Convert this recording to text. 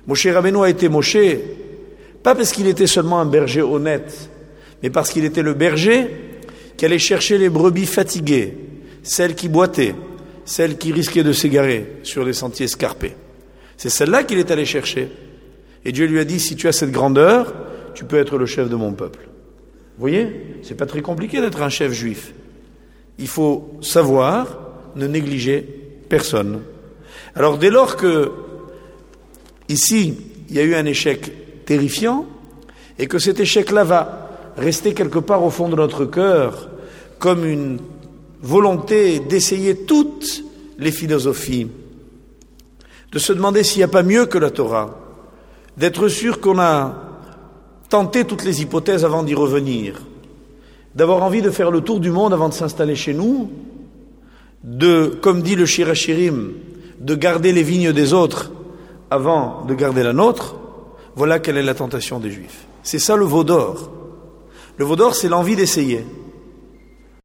Moshe Rabbeinu a été Moshe, pas parce qu'il était seulement un berger honnête, mais parce qu'il était le berger qui allait chercher les brebis fatiguées, celles qui boitaient, celles qui risquaient de s'égarer sur les sentiers escarpés. C'est celle-là qu'il est allé chercher. Et Dieu lui a dit, si tu as cette grandeur, tu peux être le chef de mon peuple. Vous voyez, c'est pas très compliqué d'être un chef juif. Il faut savoir ne négliger personne. Alors dès lors que, ici, il y a eu un échec terrifiant, et que cet échec-là va rester quelque part au fond de notre cœur, comme une volonté d'essayer toutes les philosophies, de se demander s'il n'y a pas mieux que la Torah, d'être sûr qu'on a tenté toutes les hypothèses avant d'y revenir, d'avoir envie de faire le tour du monde avant de s'installer chez nous, de, comme dit le Shir HaShirim, de garder les vignes des autres avant de garder la nôtre. Voilà quelle est la tentation des Juifs. C'est ça le veau d'or. Le veau d'or, c'est l'envie d'essayer.